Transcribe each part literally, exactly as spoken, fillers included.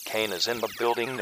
Kane is in the building.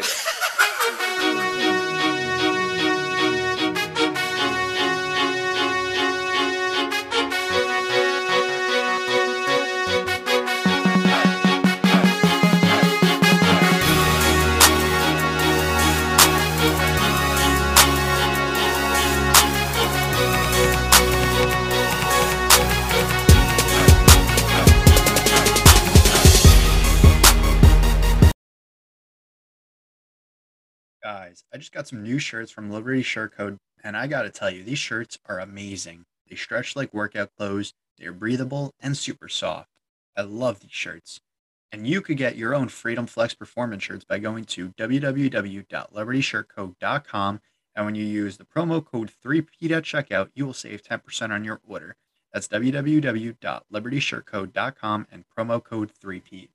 Guys, I just got some new shirts from Liberty Shirt Code, and I gotta tell you, these shirts are amazing. They stretch like workout clothes, they're breathable and super soft. I love these shirts. And you could get your own Freedom Flex Performance shirts by going to w w w dot liberty shirt code dot com, and when you use the promo code three P at checkout, you will save ten percent on your order. That's w w w dot liberty shirt code dot com and promo code three P.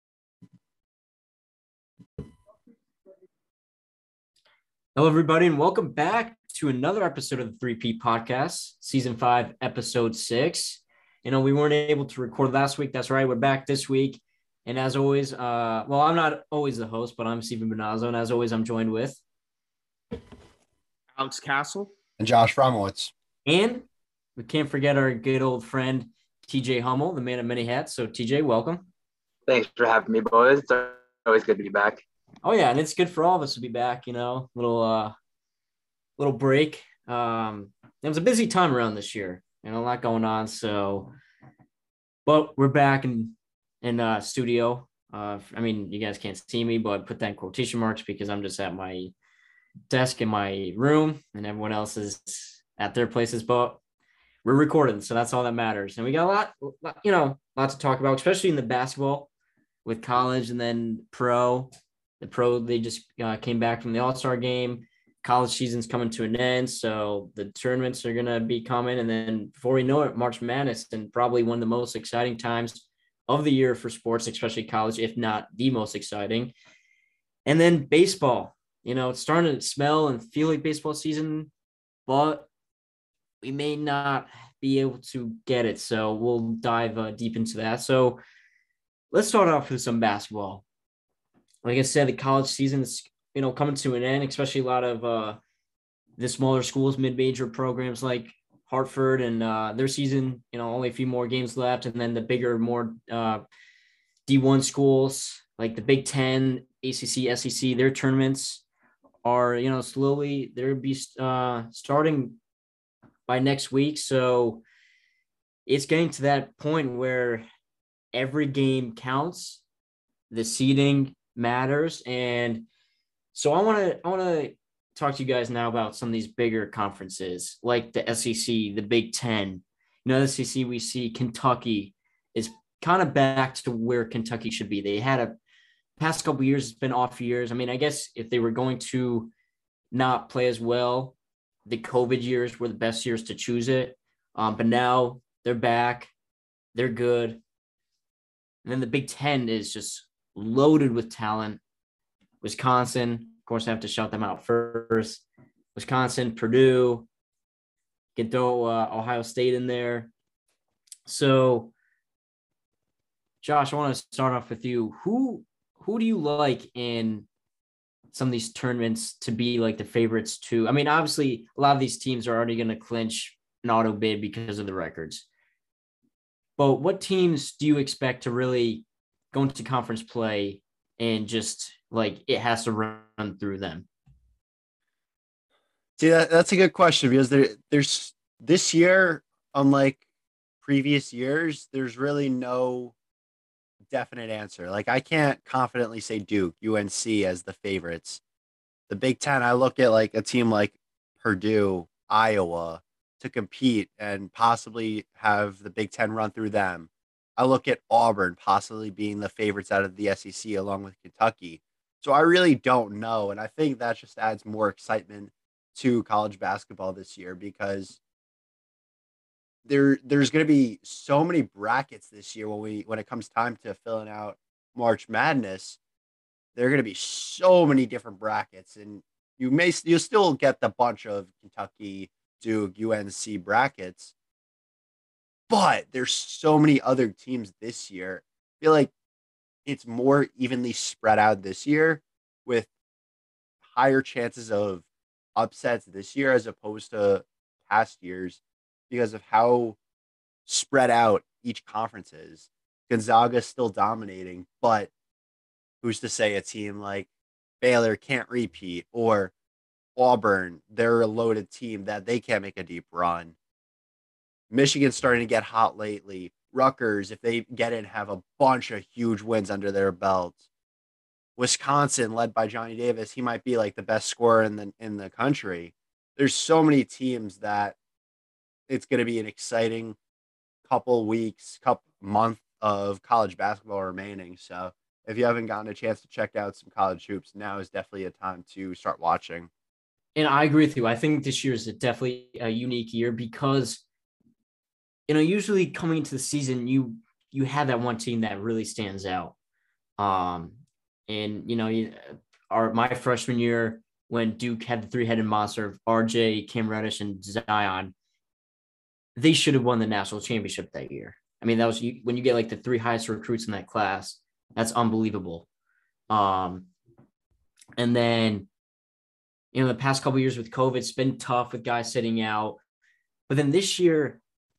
Hello, everybody, and welcome back to another episode of the three P Podcast, Season five, Episode six. You know, we weren't able to record last week. That's right. We're back this week. And as always, uh, well, I'm not always the host, but I'm Stephen Benazzo. And as always, I'm joined with Alex Castle and Josh Fromowitz. And we can't forget our good old friend, T J Hummel, the man of many hats. So, T J, welcome. Thanks for having me, boys. It's always good to be back. Oh yeah, and it's good for all of us to be back, you know, little uh little break. Um it was a busy time around this year, you know, a lot going on. So but we're back in in uh studio. Uh I mean, you guys can't see me, but I put that in quotation marks because I'm just at my desk in my room and everyone else is at their places, but we're recording, so that's all that matters. And we got a lot, you know, a lot to talk about, especially in the basketball with college and then pro. The pro, they just uh, came back from the All-Star game. College season's coming to an end, so the tournaments are going to be coming. And then before we know it, March Madness, and probably one of the most exciting times of the year for sports, especially college, if not the most exciting. And then baseball. You know, it's starting to smell and feel like baseball season, but we may not be able to get it. So we'll dive uh, deep into that. So let's start off with some basketball. Like I said, the college season's, you know, coming to an end, especially a lot of uh, the smaller schools, mid-major programs like Hartford and uh, their season, you know, only a few more games left. And then the bigger, more uh, D one schools like the Big Ten, A C C, S E C, their tournaments are, you know, slowly, they'll be uh, starting by next week. So it's getting to that point where every game counts, the seeding matters. And so I want to I want to talk to you guys now about some of these bigger conferences like the S E C, the Big Ten. You know, the S E C, we see Kentucky is kind of back to where Kentucky should be. They had a past couple of years, it's been off years. I mean, I guess if they were going to not play as well, the COVID years were the best years to choose it. Um, but now they're back, they're good. And then the Big Ten is just loaded with talent. Wisconsin, of course, I have to shout them out first. Wisconsin, Purdue, can throw uh, Ohio State in there. So, Josh, I want to start off with you. Who who do you like in some of these tournaments to be like the favorites to? I mean, obviously, a lot of these teams are already going to clinch an auto bid because of the records. But what teams do you expect to really go into conference play and just like it has to run through them? See, that, that's a good question because there, there's this year, unlike previous years, there's really no definite answer. Like I can't confidently say Duke, U N C as the favorites. The Big Ten, I look at like a team like Purdue, Iowa to compete and possibly have the Big Ten run through them. I look at Auburn possibly being the favorites out of the S E C along with Kentucky. So I really don't know. And I think that just adds more excitement to college basketball this year because there there's going to be so many brackets this year when we when it comes time to filling out March Madness. There are going to be so many different brackets, and you may you still get the bunch of Kentucky, Duke, U N C brackets. But there's so many other teams this year. I feel like it's more evenly spread out this year with higher chances of upsets this year as opposed to past years because of how spread out each conference is. Gonzaga's still dominating, but who's to say a team like Baylor can't repeat, or Auburn, they're a loaded team that they can't make a deep run. Michigan's starting to get hot lately. Rutgers, if they get in, have a bunch of huge wins under their belts. Wisconsin, led by Johnny Davis, he might be like the best scorer in the in the country. There's so many teams that it's going to be an exciting couple weeks, couple month of college basketball remaining. So if you haven't gotten a chance to check out some college hoops, now is definitely a time to start watching. And I agree with you. I think this year is a definitely a unique year because, you know, usually coming into the season, you you have that one team that really stands out. Um, and, you know, you, our my freshman year when Duke had the three-headed monster of R J, Cam Reddish, and Zion, they should have won the national championship that year. I mean, that was you, when you get like the three highest recruits in that class, that's unbelievable. Um, and then, you know, the past couple of years with COVID, it's been tough with guys sitting out. But then this year,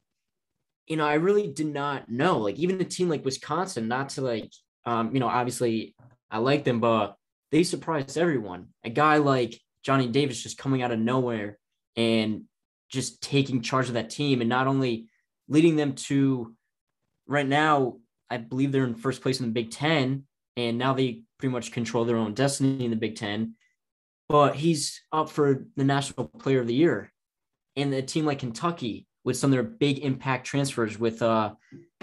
you know, I really did not know. Like, even a team like Wisconsin, not to like, um, you know, obviously I like them, but they surprised everyone. A guy like Johnny Davis just coming out of nowhere and just taking charge of that team and not only leading them to right now, I believe they're in first place in the Big Ten, and now they pretty much control their own destiny in the Big Ten. But he's up for the National Player of the Year. And a team like Kentucky with some of their big impact transfers with uh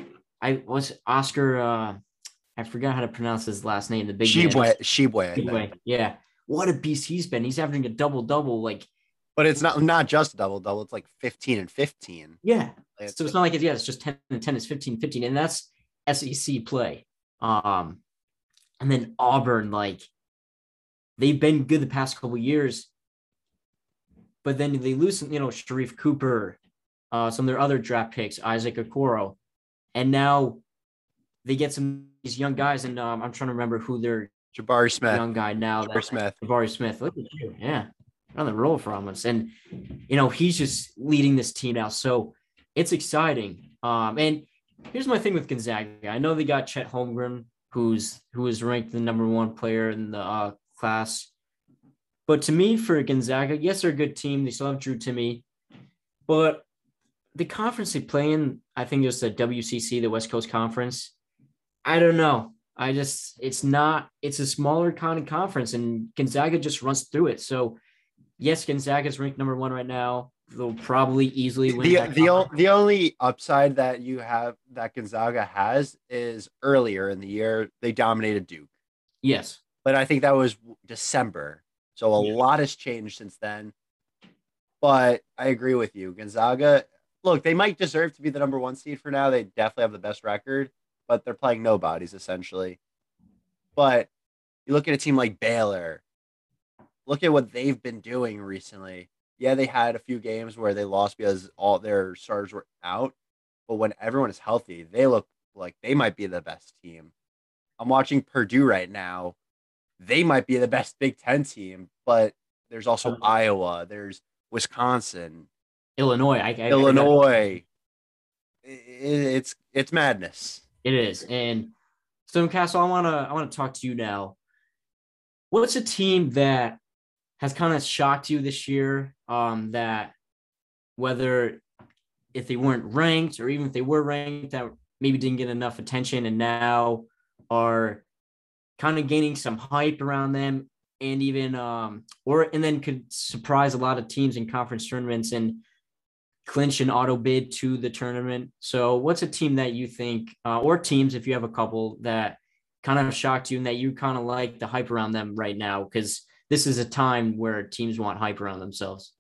I was Oscar uh I forgot how to pronounce his last name, the big Shibwe, Shibwe, I think. Shibwe. Yeah. What a beast he's been. He's averaging a double double, like, but it's not not just double double, it's like fifteen and fifteen. Yeah. It's, so it's not like it, yeah, it's just ten and ten, it's fifteen, fifteen, and that's S E C play. Um and then Auburn, like, they've been good the past couple of years, but then they lose, you know, Sharif Cooper, uh, some of their other draft picks, Isaac Okoro, and now they get some these young guys, and um, I'm trying to remember who their Jabari Smith, young guy now. Jabari Smith, Jabari Smith. Look at you, yeah, on the roll from us, and you know he's just leading this team now, so it's exciting. Um, and here's my thing with Gonzaga. I know they got Chet Holmgren, who's who is ranked the number one player in the uh, class. But to me, for Gonzaga, yes, they're a good team. They still have Drew Timme. But the conference they play in, I think it's the W C C, the West Coast Conference. I don't know. I just, it's not, it's a smaller kind of conference, and Gonzaga just runs through it. So, yes, Gonzaga's ranked number one right now. They'll probably easily win. The the, o- the only upside that you have that Gonzaga has is earlier in the year, they dominated Duke. Yes. But I think that was December. So a Yeah. lot has changed since then. But I agree with you. Gonzaga, look, they might deserve to be the number one seed for now. They definitely have the best record, but they're playing nobodies essentially. But you look at a team like Baylor, look at what they've been doing recently. Yeah, they had a few games where they lost because all their stars were out. But when everyone is healthy, they look like they might be the best team. I'm watching Purdue right now. They might be the best Big Ten team, but there's also Iowa, there's Wisconsin, Illinois. I, I, Illinois. I it's it's madness. It is. And so, Castle, I wanna I wanna talk to you now. What's a team that has kind of shocked you this year? Um, that whether if they weren't ranked or even if they were ranked, that maybe didn't get enough attention and now are kind of gaining some hype around them, and even um or and then could surprise a lot of teams in conference tournaments and clinch an auto bid to the tournament. So what's a team that you think uh, or teams, if you have a couple, that kind of shocked you and that you kind of like the hype around them right now, because this is a time where teams want hype around themselves?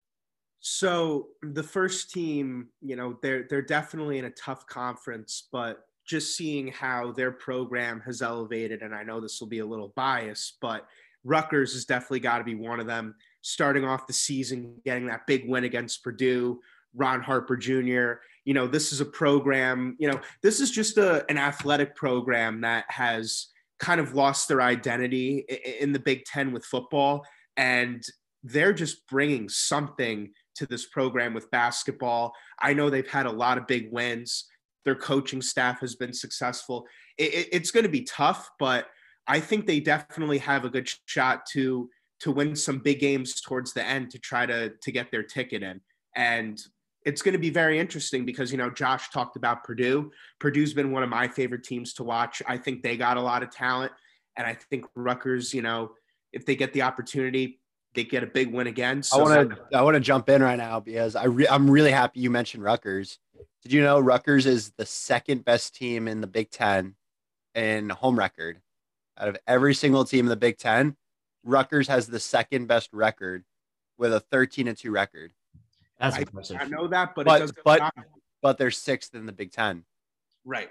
So the first team, you know, they're they're definitely in a tough conference, but just seeing how their program has elevated, and I know this will be a little biased, but Rutgers has definitely got to be one of them. Starting off the season, getting that big win against Purdue, Ron Harper Junior You know, this is a program, you know, this is just a, an athletic program that has kind of lost their identity in the Big Ten with football. And they're just bringing something to this program with basketball. I know they've had a lot of big wins. Their coaching staff has been successful. It, it, it's going to be tough, but I think they definitely have a good shot to to win some big games towards the end to try to to get their ticket in. And it's going to be very interesting because, you know, Josh talked about Purdue. Purdue's been one of my favorite teams to watch. I think they got a lot of talent. And I think Rutgers, you know, if they get the opportunity, they get a big win again. So I want to I want to jump in right now because I re- I'm really happy you mentioned Rutgers. Did you know Rutgers is the second best team in the Big Ten in home record? Out of every single team in the Big Ten, Rutgers has the second best record with a thirteen and two record. That's I, impressive. I know that, but But it doesn't but matter. but they're sixth in the Big Ten. Right.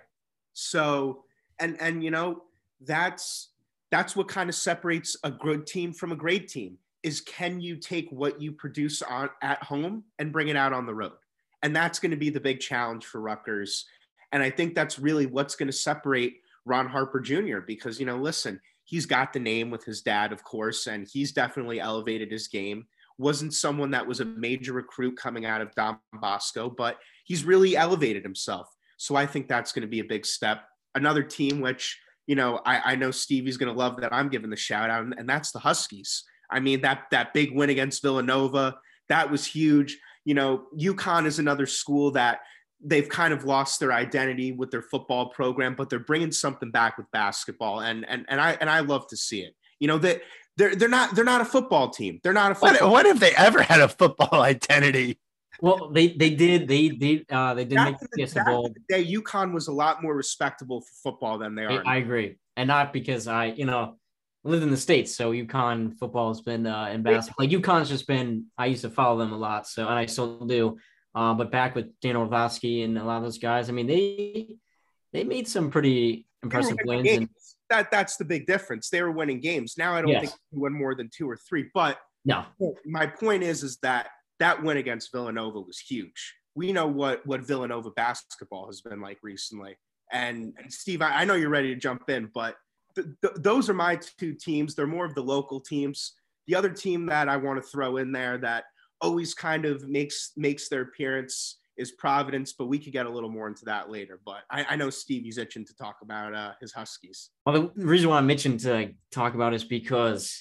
So, and and you know, that's that's what kind of separates a good team from a great team is can you take what you produce on at home and bring it out on the road? And that's going to be the big challenge for Rutgers. And I think that's really what's going to separate Ron Harper Junior because, you know, listen, he's got the name with his dad, of course, and he's definitely elevated his game. Wasn't someone that was a major recruit coming out of Don Bosco, but he's really elevated himself. So I think that's going to be a big step. Another team, which, you know, I, I know Stevie's going to love that I'm giving the shout out, and that's the Huskies. I mean, that that big win against Villanova, that was huge. You know, UConn is another school that they've kind of lost their identity with their football program, but they're bringing something back with basketball, and and and I and I love to see it. You know that they're they're not they're not a football team. They're not a football. What, what if they ever had a football identity? Well, they they did they they uh they did Back make in the the, Fiesta back in Bowl. the day, UConn was a lot more respectable for football than they are. I, I agree, and not because I you know lived in the States, so UConn football has been uh in basketball. Like UConn's just been I used to follow them a lot, so and I still do. Uh, but back with Dan Orlovsky and a lot of those guys, I mean they they made some pretty impressive wins. And, that that's the big difference. They were winning games. Now I don't yes. think they win more than two or three. But no, my point is is that that win against Villanova was huge. We know what what Villanova basketball has been like recently. And, and Steve, I, I know you're ready to jump in, but th- th- those are my two teams. They're more of the local teams. The other team that I want to throw in there that always kind of makes makes their appearance is Providence, but we could get a little more into that later. But I, I know Stevie's itching to talk about uh, his Huskies. Well, the reason why I mentioned to talk about is because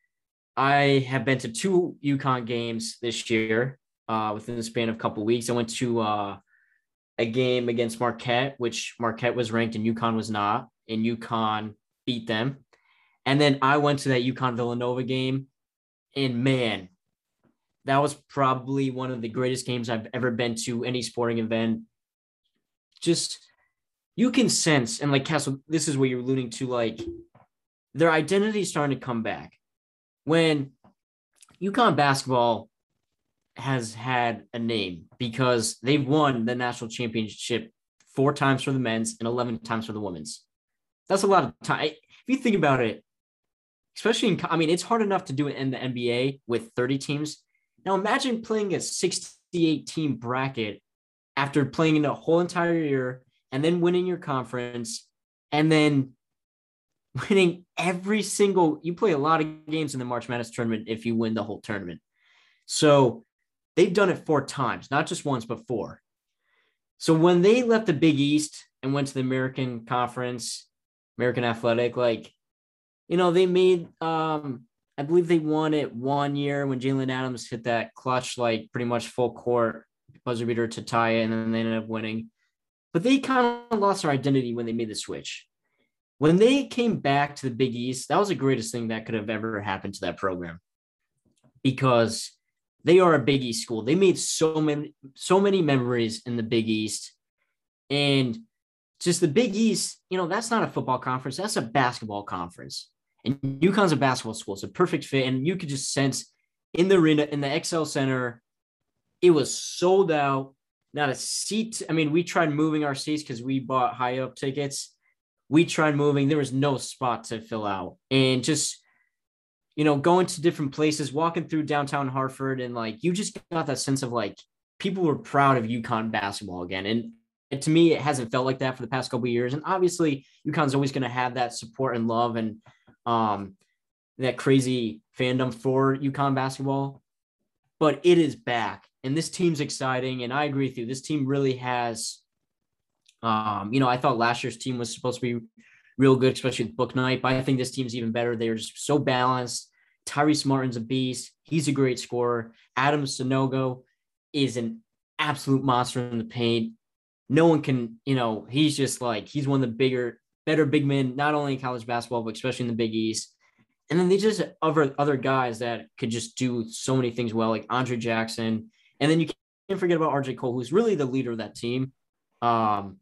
I have been to two UConn games this year uh, within the span of a couple of weeks. I went to uh, a game against Marquette, which Marquette was ranked and UConn was not, and UConn beat them. And then I went to that UConn Villanova game, and man, that was probably one of the greatest games I've ever been to any sporting event. Just, you can sense, and like Castle, this is what you're alluding to, like their identity is starting to come back. When UConn basketball has had a name because they've won the national championship four times for the men's and eleven times for the women's. That's a lot of time. If you think about it, especially in, I mean, it's hard enough to do it in the N B A with thirty teams. Now imagine playing a sixty-eight team bracket after playing in a whole entire year and then winning your conference and then winning every single, you play a lot of games in the March Madness tournament if you win the whole tournament. So they've done it four times, not just once, but four. So when they left the Big East and went to the American Conference, American Athletic, like, you know, they made, um, I believe they won it one year when Jalen Adams hit that clutch, like pretty much full court buzzer beater to tie it, and then they ended up winning. But they kind of lost their identity when they made the switch. When they came back to the Big East, that was the greatest thing that could have ever happened to that program because they are a Big East school. They made so many, so many memories in the Big East, and just the Big East, you know, that's not a football conference. That's a basketball conference. And UConn's a basketball school. It's a perfect fit. And you could just sense in the arena, in the X L Center, it was sold out. Not a seat. I mean, we tried moving our seats because we bought high up tickets. We tried moving. There was no spot to fill out. And just, you know, going to different places, walking through downtown Hartford, and like, you just got that sense of like people were proud of UConn basketball again. And and to me, it hasn't felt like that for the past couple of years. And obviously, UConn's always going to have that support and love and um, that crazy fandom for UConn basketball. But it is back, and this team's exciting. And I agree with you. This team really has, um, you know, I thought last year's team was supposed to be real good, especially with Bouknight. But I think this team's even better. They're just so balanced. Tyrese Martin's a beast. He's a great scorer. Adam Sanogo is an absolute monster in the paint. No one can, you know, he's just like, he's one of the bigger, better big men, not only in college basketball, but especially in the Big East. And then they just other other guys that could just do so many things well, like Andre Jackson. And then you can't forget about R J Cole, who's really the leader of that team. Um,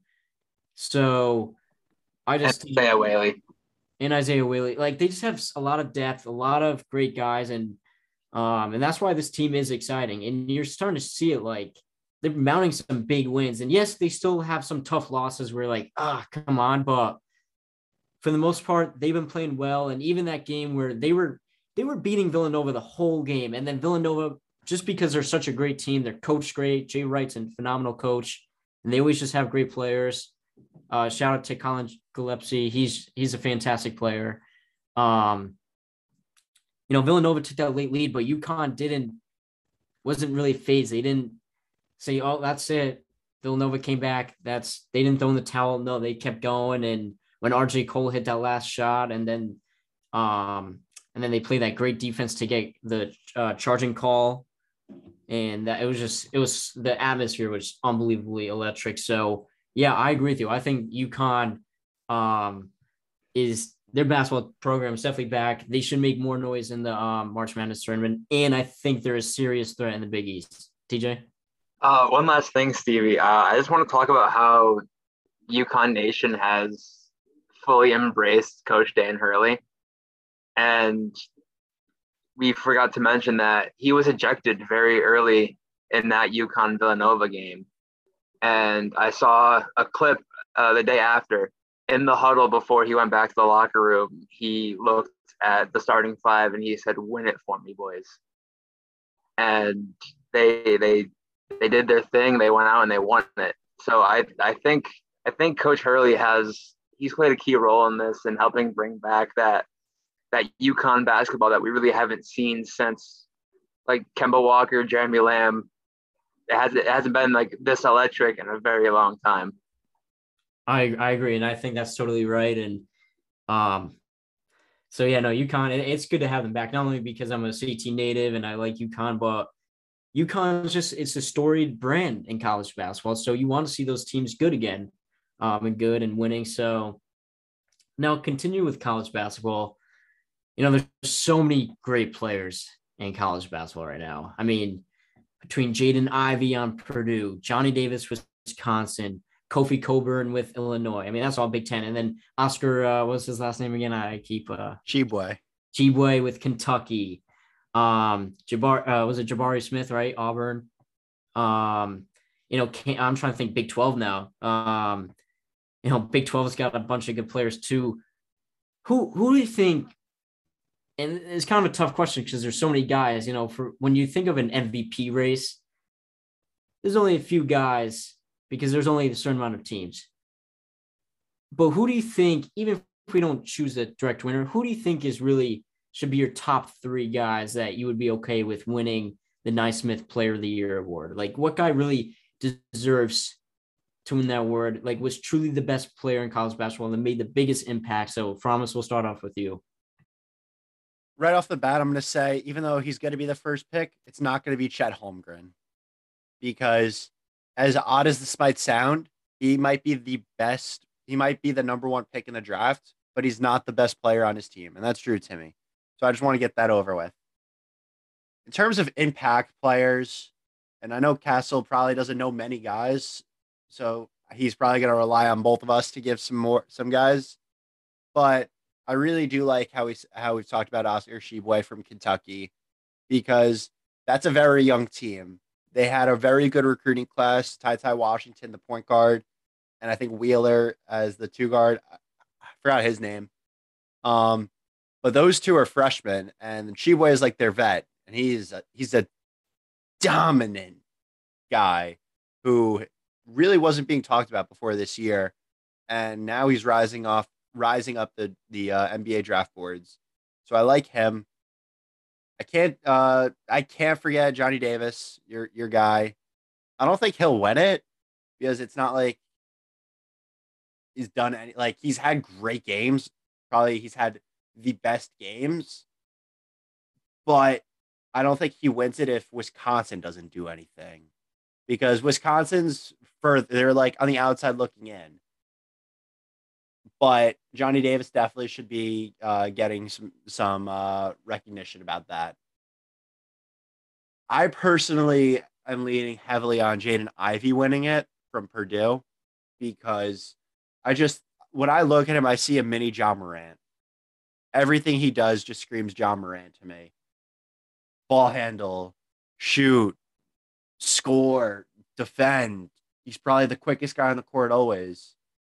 so I just and Isaiah Whaley. And Isaiah Whaley. Like, they just have a lot of depth, a lot of great guys, and um, and that's why this team is exciting. And you're starting to see it, like, they're mounting some big wins. And yes, they still have some tough losses where like, ah, come on. But for the most part, they've been playing well. And even that game where they were, they were beating Villanova the whole game. And then Villanova, just because they're such a great team, they're coached great. Jay Wright's a phenomenal coach, and they always just have great players. Uh, shout out to Colin Gillespie. He's, he's a fantastic player. Um, you know, Villanova took that late lead, but UConn didn't, wasn't really phased. They didn't say, oh, that's it. Villanova came back. That's, they didn't throw in the towel. No, they kept going. And when R J Cole hit that last shot, and then, um, and then they played that great defense to get the uh, charging call. And that it was just, it was, the atmosphere was unbelievably electric. So yeah, I agree with you. I think UConn um, is, their basketball program is definitely back. They should make more noise in the um, March Madness tournament. And I think they're a serious threat in the Big East. T J? Uh, one last thing, Stevie. Uh, I just want to talk about how UConn Nation has fully embraced Coach Dan Hurley. And we forgot to mention that he was ejected very early in that UConn Villanova game. And I saw a clip uh, the day after. In the huddle before he went back to the locker room, he looked at the starting five and he said, "Win it for me, boys." And they they they did their thing. They went out and they won it. So I I think I think Coach Hurley has he's played a key role in this and helping bring back that that UConn basketball that we really haven't seen since like Kemba Walker, Jeremy Lamb. It hasn't it hasn't been like this electric in a very long time. I I agree, and I think that's totally right. And um, so yeah, no, UConn. It, it's good to have them back. Not only because I'm a C T native and I like UConn, but UConn is just it's a storied brand in college basketball. So you want to see those teams good again, um, and good and winning. So now continue with college basketball. You know, there's so many great players in college basketball right now. I mean, between Jaden Ivey on Purdue, Johnny Davis, Wisconsin, Kofi Coburn with Illinois. I mean, that's all Big Ten. And then Oscar, uh, what's his last name again? I keep uh, Tshiebwe. Tshiebwe with Kentucky. Um, Jabbar, uh, was it Jabari Smith, right? Auburn. Um, you know, can, I'm trying to think Big twelve now. Um, you know, Big twelve has got a bunch of good players too. Who who do you think? And it's kind of a tough question because there's so many guys. You know, for when you think of an M V P race, there's only a few guys, because there's only a certain amount of teams. But who do you think, even if we don't choose a direct winner, who do you think is really should be your top three guys that you would be okay with winning the Naismith Player of the Year award? Like, what guy really deserves to win that award? Like, was truly the best player in college basketball and made the biggest impact? So, Framus, we'll start off with you. Right off the bat, I'm going to say, even though he's going to be the first pick, it's not going to be Chet Holmgren, because as odd as this might sound, he might be the best. He might be the number one pick in the draft, but he's not the best player on his team. And that's true, Timmy. So I just want to get that over with. In terms of impact players, and I know Castle probably doesn't know many guys, so he's probably going to rely on both of us to give some more, some guys. But I really do like how we, how we've talked about Oscar Tshiebwe from Kentucky, because that's a very young team. They had a very good recruiting class. Ty Ty Washington, the point guard, and I think Wheeler as the two guard. I forgot his name. Um, but those two are freshmen, and Tshiebwe is like their vet, and he's a, he's a dominant, guy who really wasn't being talked about before this year, and now he's rising off, rising up the the uh, N B A draft boards. So I like him. I can't, uh, I can't forget Johnny Davis, your your guy. I don't think he'll win it because it's not like he's done any. Like he's had great games. Probably he's had the best games, but I don't think he wins it if Wisconsin doesn't do anything, because Wisconsin's further, they're like on the outside looking in. But Johnny Davis definitely should be uh, getting some some uh, recognition about that. I personally am leaning heavily on Jaden Ivey winning it from Purdue, because I just, when I look at him, I see a mini Ja Morant. Everything he does just screams Ja Morant to me. Ball handle, shoot, score, defend. He's probably the quickest guy on the court always.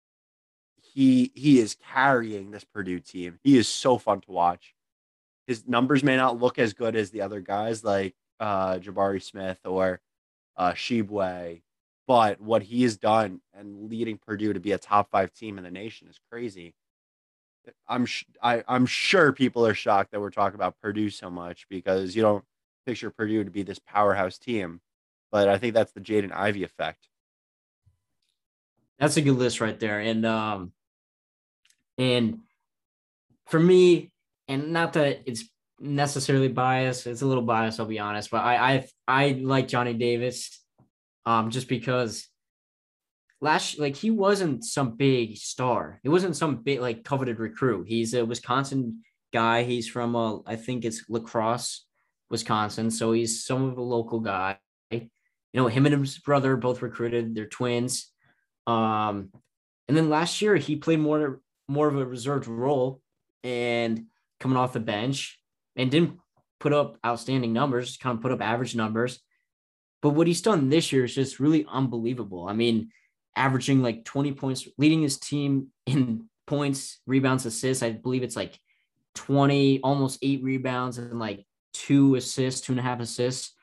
He he is carrying this Purdue team. He is so fun to watch. His numbers may not look as good as the other guys like uh, Jabari Smith or uh, Shibwe, but what he has done and leading Purdue to be a top five team in the nation is crazy. I'm sh- I, I'm sure people are shocked that we're talking about Purdue so much, because you don't picture Purdue to be this powerhouse team, but I think that's the Jaden Ivey effect. That's a good list right there. And um, and for me, and not that it's necessarily biased, it's a little biased, I'll be honest, but I I I like Johnny Davis, um, just because last, like, he wasn't some big star. He wasn't some big, like, coveted recruit. He's a Wisconsin guy. He's from uh, I think it's La Crosse, Wisconsin. So he's some of a local guy. You know, him and his brother both recruited. They're twins. Um, and then last year he played more more of a reserved role and coming off the bench, and didn't put up outstanding numbers, kind of put up average numbers. But what he's done this year is just really unbelievable. I mean, averaging like twenty points, leading his team in points, rebounds, assists. I believe it's like twenty, almost eight rebounds and like two assists, two and a half assists.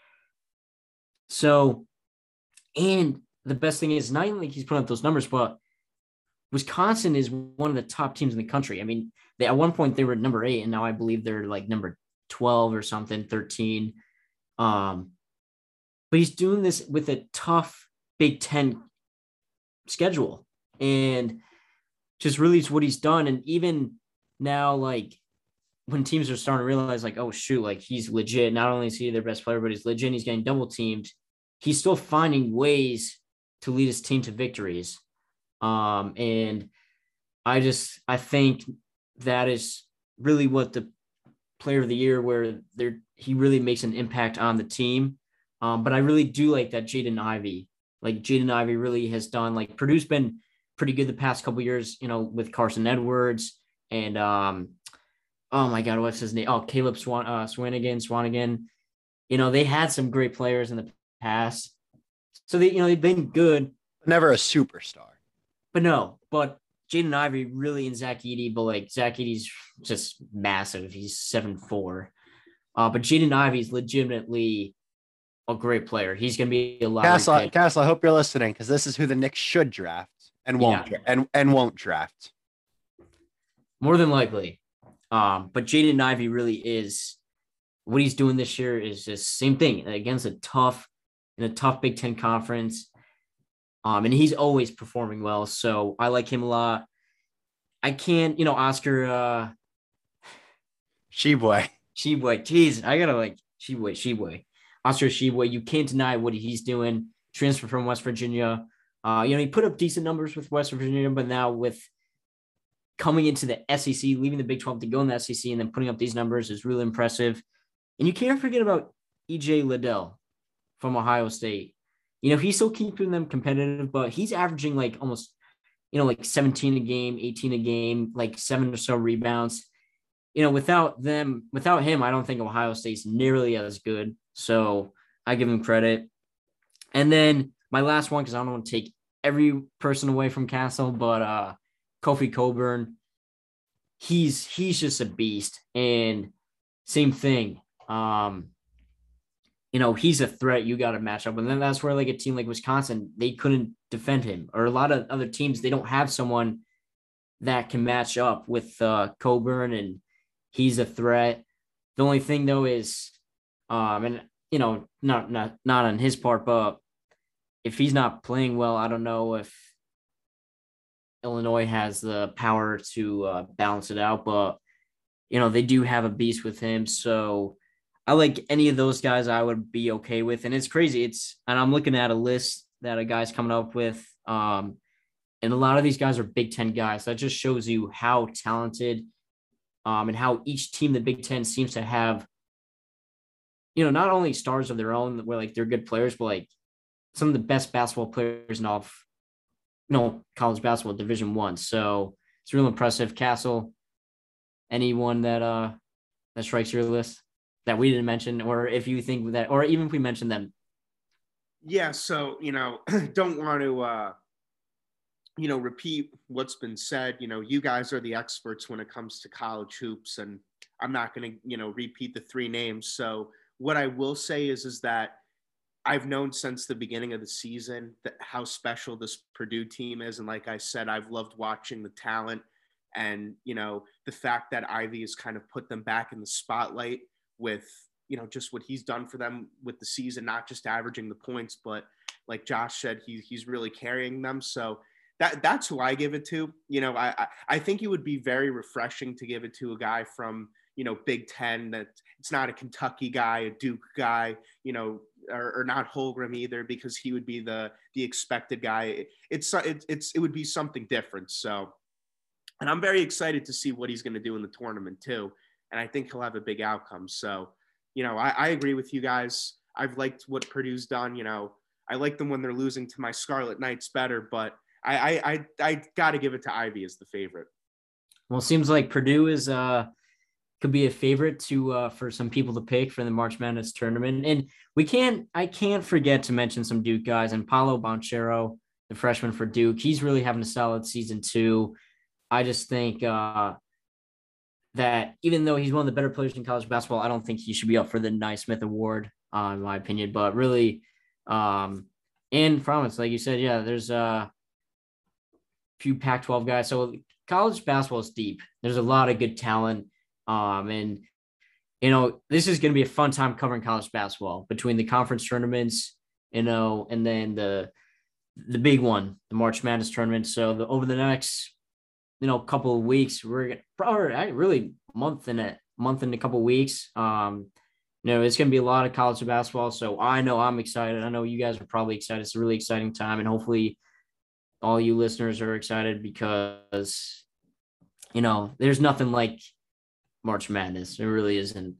So, and the best thing is not only he's putting up those numbers, but Wisconsin is one of the top teams in the country. I mean, they, at one point they were number eight, and now I believe they're like number twelve or something, thirteen. Um, but he's doing this with a tough Big Ten schedule, and just really is what he's done. And even now, like, when teams are starting to realize, like, oh shoot, like, he's legit. Not only is he their best player, but he's legit. He's getting double teamed. He's still finding ways to lead his team to victories. Um, and I just, I think that is really what the player of the year, where there, he really makes an impact on the team. Um, but I really do like that Jaden Ivey, like Jaden Ivey really has done, like, Purdue's been pretty good the past couple of years, you know, with Carson Edwards and, um, oh my God, what's his name? Oh, Caleb Swan, uh, Swanigan, Swanigan. You know, they had some great players in the past. So they, you know, they've been good. Never a superstar. But no, but Jaden Ivey really, and Zach Edey, but like Zach Edey's just massive. He's seven foot four. Uh, but Jaden Ivey's legitimately a great player. He's going to be a lot. Castle, Castle, I hope you're listening, because this is who the Knicks should draft and won't Yeah. and and won't draft. More than likely. Um, but Jaden Ivey really is, what he's doing this year is just same thing against a tough, in a tough Big Ten conference. Um, and he's always performing well. So I like him a lot. I can't, you know, Oscar uh Shibwe. Shibwe. Jeez, I gotta like Shibwe, Shibwe. Oscar Shibwe. You can't deny what he's doing. Transfer from West Virginia. Uh, you know, he put up decent numbers with West Virginia, but now with coming into the S E C, leaving the Big twelve to go in the S E C, and then putting up these numbers is really impressive. And you can't forget about E J Liddell from Ohio State. You know, he's still keeping them competitive, but he's averaging like almost, you know, like seventeen a game, eighteen a game, like seven or so rebounds. You know, without them, without him, I don't think Ohio State's nearly as good. So I give him credit. And then my last one, because I don't want to take every person away from Castle, but uh, Kofi Coburn, he's he's just a beast. And same thing. Um, you know, he's a threat you got to match up. And then that's where like a team like Wisconsin, they couldn't defend him, or a lot of other teams, they don't have someone that can match up with uh, Coburn, and he's a threat. The only thing though is, um, and you know, not not not on his part, but if he's not playing well, I don't know if Illinois has the power to uh, balance it out. But you know, they do have a beast with him, so I like any of those guys I would be okay with. And it's crazy. It's, and I'm looking at a list that a guy's coming up with. Um, and a lot of these guys are Big Ten guys. That just shows you how talented um, and how each team, the Big Ten, seems to have, you know, not only stars of their own where like they're good players, but like some of the best basketball players in all of, you know, college basketball Division One. So it's real impressive. Castle, anyone that uh that strikes your list that we didn't mention, or if you think that, or even if we mentioned them? Yeah, so, you know, don't want to, uh, you know, repeat what's been said. You know, you guys are the experts when it comes to college hoops, and I'm not going to, you know, repeat the three names. So what I will say is, is that I've known since the beginning of the season that how special this Purdue team is. And like I said, I've loved watching the talent and, you know, the fact that Ivey has kind of put them back in the spotlight with, you know, just what he's done for them with the season, not just averaging the points, but like Josh said, he, he's really carrying them. So that that's who I give it to. You know, I, I, I think it would be very refreshing to give it to a guy from, you know, Big Ten, that it's not a Kentucky guy, a Duke guy, you know, or, or not Holmgren either, because he would be the, the expected guy. It's, it, it's, it would be something different. So, and I'm very excited to see what he's going to do in the tournament too. And I think he'll have a big outcome. So, you know, I, I agree with you guys. I've liked what Purdue's done. You know, I like them when they're losing to my Scarlet Knights better, but I I I, I got to give it to Ivey as the favorite. Well, it seems like Purdue is uh could be a favorite to uh for some people to pick for the March Madness tournament. And we can't I can't forget to mention some Duke guys, and Paolo Banchero, the freshman for Duke. He's really having a solid season too. I just think uh that even though he's one of the better players in college basketball, I don't think he should be up for the Naismith Award, uh, in my opinion. But really, um, and from it, like you said, yeah, there's a few Pac twelve guys. So college basketball is deep. There's a lot of good talent. Um, and, you know, this is going to be a fun time covering college basketball between the conference tournaments, you know, and then the the big one, the March Madness tournament. So the, over the next, you know, couple of weeks, we're gonna probably really month in a month in a couple of weeks. Um, you know, it's gonna be a lot of college basketball. So I know I'm excited. I know you guys are probably excited. It's a really exciting time, and hopefully all you listeners are excited, because, you know, there's nothing like March Madness. It really isn't.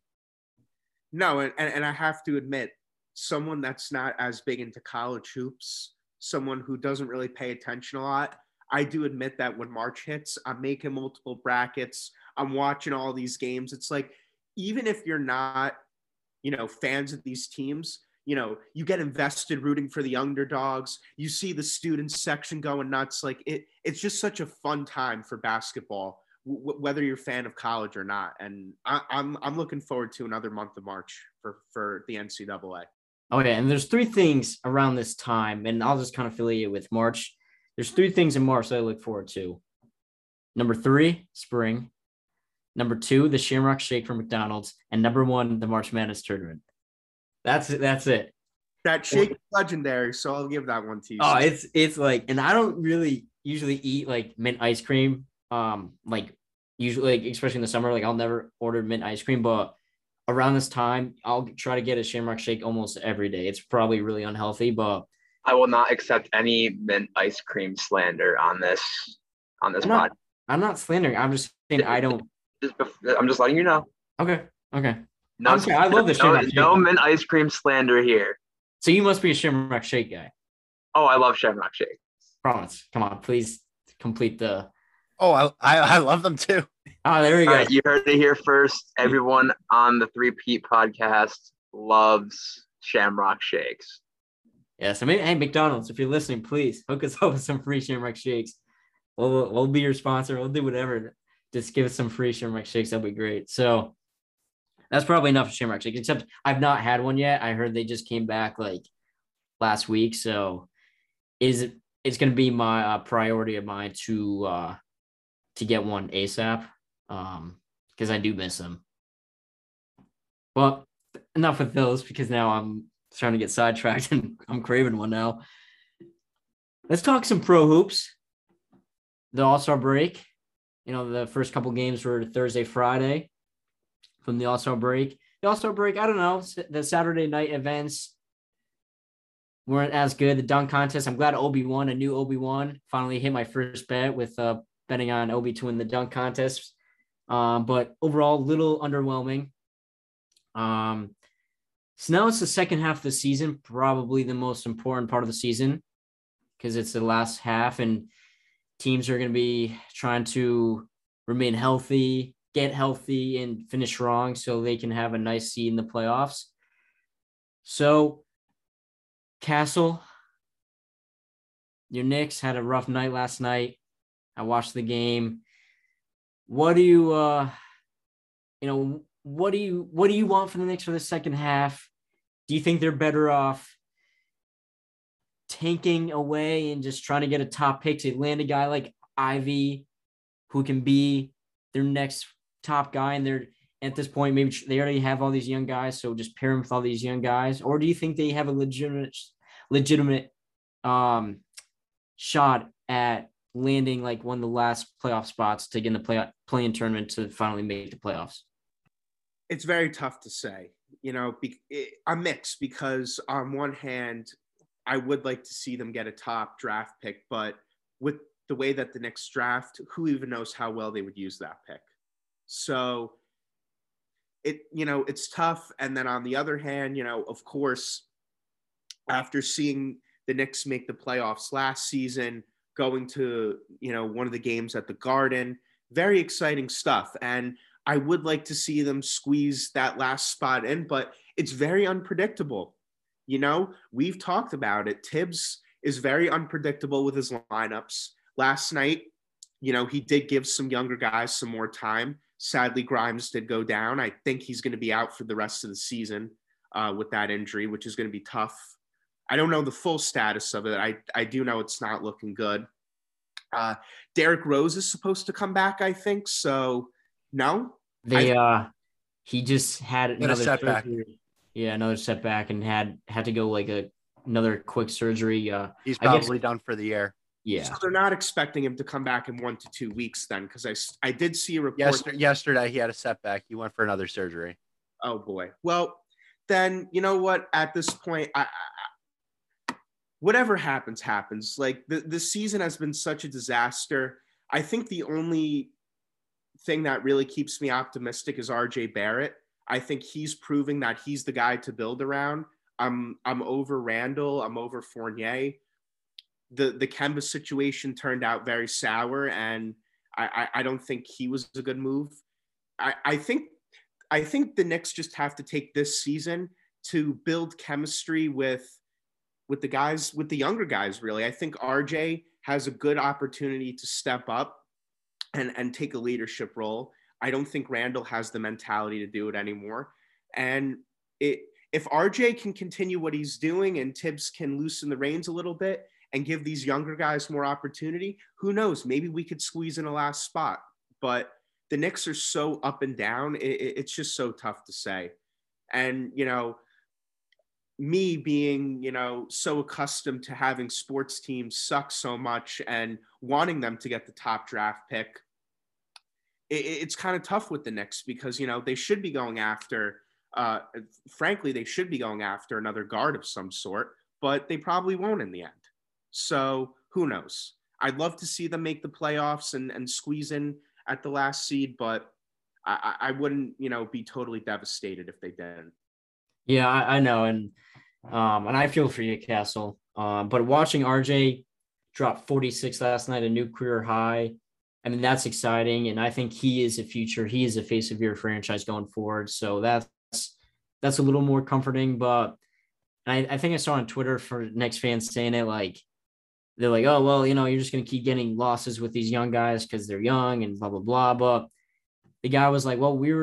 No, and, and I have to admit, someone that's not as big into college hoops, someone who doesn't really pay attention a lot, I do admit that when March hits, I'm making multiple brackets. I'm watching all these games. It's like, even if you're not, you know, fans of these teams, you know, you get invested rooting for the underdogs. You see the students section going nuts. Like it, it's just such a fun time for basketball, w- whether you're a fan of college or not. And I, I'm, I'm looking forward to another month of March for, for the N C double A. Oh yeah, and there's three things around this time, and I'll just kind of affiliate with March. There's three things in March that I look forward to. Number three, spring. Number two, the Shamrock Shake from McDonald's. And number one, the March Madness tournament. That's it. That's it. That shake is legendary, so I'll give that one to you. Oh, it's it's like, and I don't really usually eat like mint ice cream. Um, like usually, like, especially in the summer, like I'll never order mint ice cream, but around this time, I'll try to get a Shamrock Shake almost every day. It's probably really unhealthy, but I will not accept any mint ice cream slander on this on this I'm pod. not, I'm not slandering. I'm just saying I don't. Just, I'm just letting you know. Okay. Okay. No, I'm sorry, I love the no, Shamrock Shake. no mint ice cream slander here. So you must be a Shamrock Shake guy. Oh, I love Shamrock Shake. Promise. Come on, please complete the. Oh, I I, I love them too. Oh, there we All go. right, you heard it here first. Everyone on the Three Pete podcast loves Shamrock Shakes. Yeah, so maybe, hey, McDonald's, if you're listening, please hook us up with some free Shamrock Shakes. We'll, we'll be your sponsor. We'll do whatever. Just give us some free Shamrock Shakes. That'll be great. So, That's probably enough for Shamrocks. Like, except I've not had one yet. I heard they just came back like last week. So is it, it's going to be my uh, priority of mine to uh, to get one ASAP um, because I do miss them. But enough with those because now I'm starting to get sidetracked and I'm craving one now. Let's talk some pro hoops. The All-Star break. You know, the first couple games were Thursday, Friday from the All-Star break. The All-Star break, I don't know, the Saturday night events weren't as good. The dunk contest, I'm glad Obi won. A new Obi won. Finally hit my first bet with uh, betting on Obi to win the dunk contest. Um, but overall, little underwhelming. Um, so now it's the second half of the season, probably the most important part of the season because it's the last half and teams are going to be trying to remain healthy, get healthy, and finish strong so they can have a nice seed in the playoffs. So, Castle, your Knicks had a rough night last night. I watched the game. What do you, uh, you know, what do you, what do you want from the Knicks for the second half? Do you think they're better off tanking away and just trying to get a top pick to land a guy like Ivy, who can be their next top guy? And they're at this point, maybe they already have all these young guys, so just pair them with all these young guys. Or do you think they have a legitimate, legitimate um, shot at landing like one of the last playoff spots to get in the play play-in tournament to finally make the playoffs? It's very tough to say. You know, be, I'm mixed because on one hand, I would like to see them get a top draft pick, but with the way that the Knicks draft, who even knows how well they would use that pick? So it, you know, it's tough. And then on the other hand, you know, of course, after seeing the Knicks make the playoffs last season, going to, you know, one of the games at the Garden, very exciting stuff. And I would like to see them squeeze that last spot in, but it's very unpredictable. You know, we've talked about it. Tibbs is very unpredictable with his lineups. Last night, you know, he did give some younger guys some more time. Sadly, Grimes did go down. I think he's going to be out for the rest of the season uh, with that injury, which is going to be tough. I don't know the full status of it. I, I do know it's not looking good. Uh, Derrick Rose is supposed to come back, I think. So, no. They, I, uh, he just had another setback. surgery. Yeah, another setback and had had to go like a another quick surgery. Uh, He's I guess- probably done for the year. yeah. So they're not expecting him to come back in one to two weeks then, because I, I did see a report. Yesterday, yesterday, he had a setback. He went for another surgery. Oh, boy. Well, then, you know what? At this point, I, I, whatever happens, happens. Like, the, the season has been such a disaster. I think the only thing that really keeps me optimistic is R J Barrett. I think he's proving that he's the guy to build around. I'm I'm over Randall. I'm over Fournier. The the Kemba situation turned out very sour, and I, I, I don't think he was a good move. I, I think I think the Knicks just have to take this season to build chemistry with with the guys, with the younger guys, really. I think R J has a good opportunity to step up and, and take a leadership role. I don't think Randall has the mentality to do it anymore. And it, if R J can continue what he's doing and Tibbs can loosen the reins a little bit and give these younger guys more opportunity, who knows? Maybe we could squeeze in a last spot. But the Knicks are so up and down. It, it's just so tough to say. And, you know, me being, you know, so accustomed to having sports teams suck so much and wanting them to get the top draft pick, it's kind of tough with the Knicks because, you know, they should be going after, uh, frankly, they should be going after another guard of some sort, but they probably won't in the end. So who knows? I'd love to see them make the playoffs and, and squeeze in at the last seed, but I, I wouldn't, you know, be totally devastated if they didn't. Yeah, I, I know. And, um, and I feel for you, Castle. Um, but watching R J drop forty-six last night, a new career high, I mean, that's exciting. And I think he is a future. He is a face of your franchise going forward. So that's, that's a little more comforting, but I, I think I saw on Twitter for Knicks fans saying it, like, they're like, oh, well, you know, you're just going to keep getting losses with these young guys because they're young and blah, blah, blah. But the guy was like, well, we were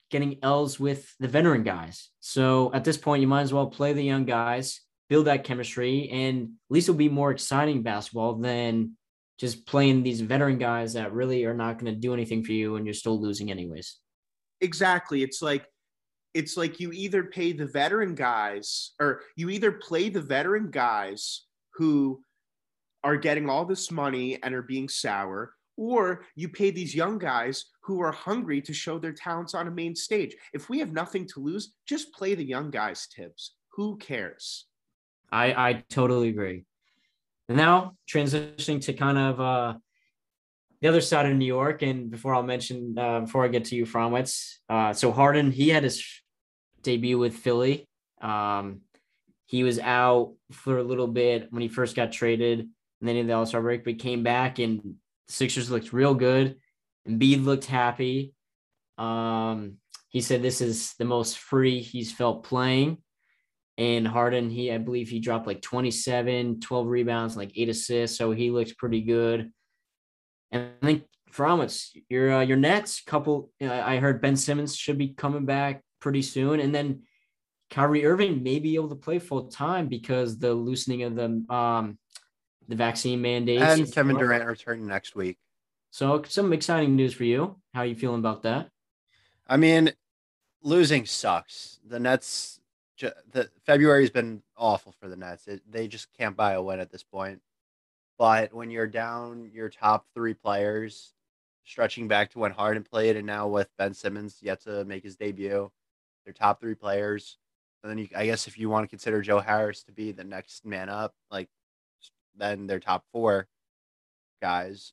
getting L's with the veteran guys. So at this point, you might as well play the young guys, build that chemistry, and at least it'll be more exciting basketball than just playing these veteran guys that really are not going to do anything for you and you're still losing anyways. Exactly. It's like, it's like you either pay the veteran guys or you either play the veteran guys who are getting all this money and are being sour, or you pay these young guys who are hungry to show their talents on a main stage. If we have nothing to lose, just play the young guys, Tibbs. Who cares? I, I totally agree. And now transitioning to kind of uh, the other side of New York. And before I'll mention, uh, before I get to you, Fromwitz, uh, so Harden, he had his debut with Philly. Um, he was out for a little bit when he first got traded, and then in the All-Star break, but he came back and the Sixers looked real good. Embiid looked happy. Um, he said this is the most free he's felt playing. And Harden, he I believe he dropped like twenty-seven, twelve rebounds, like eight assists. So he looks pretty good. And I think Fromwitz, your uh, your Nets couple, uh, I heard Ben Simmons should be coming back pretty soon. And then Kyrie Irving may be able to play full time because the loosening of the um the vaccine mandates. And Kevin Durant returning next week. So some exciting news for you. How are you feeling about that? I mean, losing sucks. The Nets, the February has been awful for the Nets. It, they just can't buy a win at this point. But when you're down your top three players, stretching back to when Harden played, and now with Ben Simmons yet to make his debut, their top three players. And then you, I guess if you want to consider Joe Harris to be the next man up, like then their top four guys.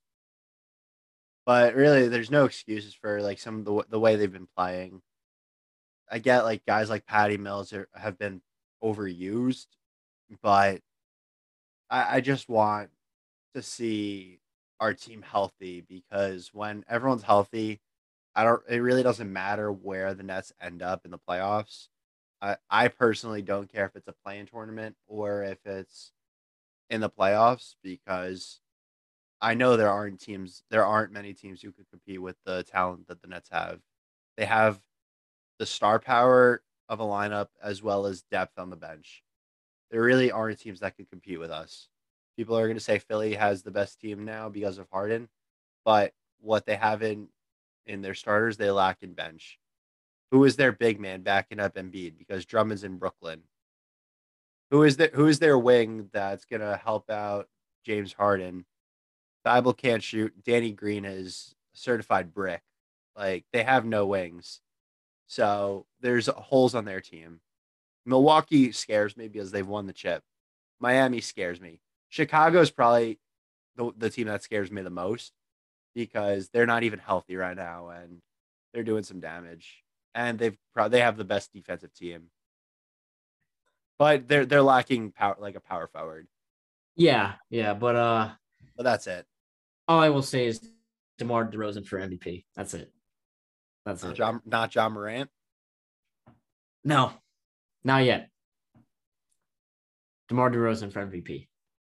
But really, there's no excuses for like some of the the way they've been playing. I get like guys like Patty Mills are, have been overused, but I, I just want to see our team healthy, because when everyone's healthy, I don't. It really doesn't matter where the Nets end up in the playoffs. I I personally don't care if it's a play-in tournament or if it's in the playoffs, because I know there aren't teams, there aren't many teams who could compete with the talent that the Nets have. They have the star power of a lineup as well as depth on the bench. There really aren't teams that could compete with us. People are going to say Philly has the best team now because of Harden, but what they have in in their starters, they lack in bench. Who is their big man backing up Embiid? Because Drummond's in Brooklyn. Who is their who is their wing that's going to help out James Harden? Thibault can't shoot. Danny Green is a certified brick. Like, they have no wings. So there's holes on their team. Milwaukee scares me because they've won the chip. Miami scares me. Chicago is probably the, the team that scares me the most because they're not even healthy right now and they're doing some damage. And they've pro- they have the best defensive team. But they're they're lacking power, like a power forward. Yeah, yeah, but uh But that's it. all I will say is DeMar DeRozan for M V P. That's it. That's Not it. John, not John Morant. No, not yet. DeMar DeRozan for M V P.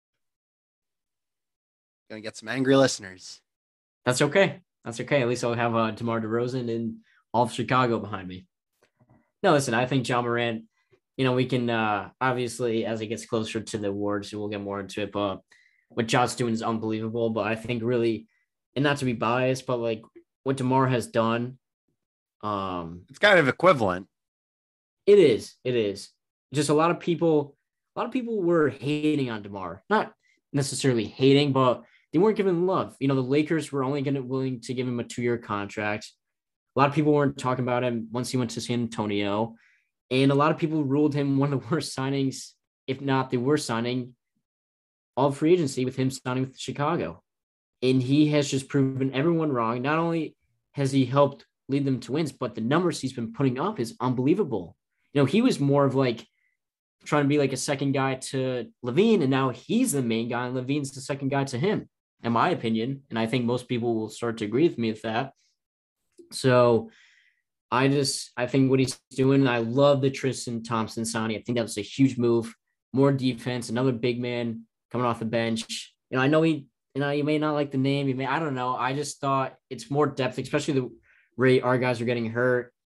Gonna get some angry listeners. That's okay. That's okay. At least I'll have uh, DeMar DeRozan and all of Chicago behind me. No, listen, I think John Morant, you know, we can uh, obviously, as it gets closer to the awards, we'll get more into it, but what John's doing is unbelievable. But I think really, and not to be biased, but like what DeMar has done, um, It's kind of equivalent. it is, it is. Just a lot of people, a lot of people were hating on DeMar, not necessarily hating, but they weren't giving love. You know, the Lakers were only going to willing to give him a two-year contract. A lot of people weren't talking about him once he went to San Antonio. And a lot of people ruled him one of the worst signings, if not the worst signing, all free agency, with him signing with Chicago. And he has just proven everyone wrong. Not only has he helped lead them to wins, but the numbers he's been putting up is unbelievable. You know, he was more of like trying to be like a second guy to Levine, and now he's the main guy, and Levine's the second guy to him, in my opinion. And I think most people will start to agree with me with that. So I just, I think what he's doing, I love the Tristan Thompson signing. I think that was a huge move. More defense, another big man coming off the bench. You know, I know he, you know, you may not like the name. You may, I don't know. I just thought it's more depth, especially the way our guys are getting hurt.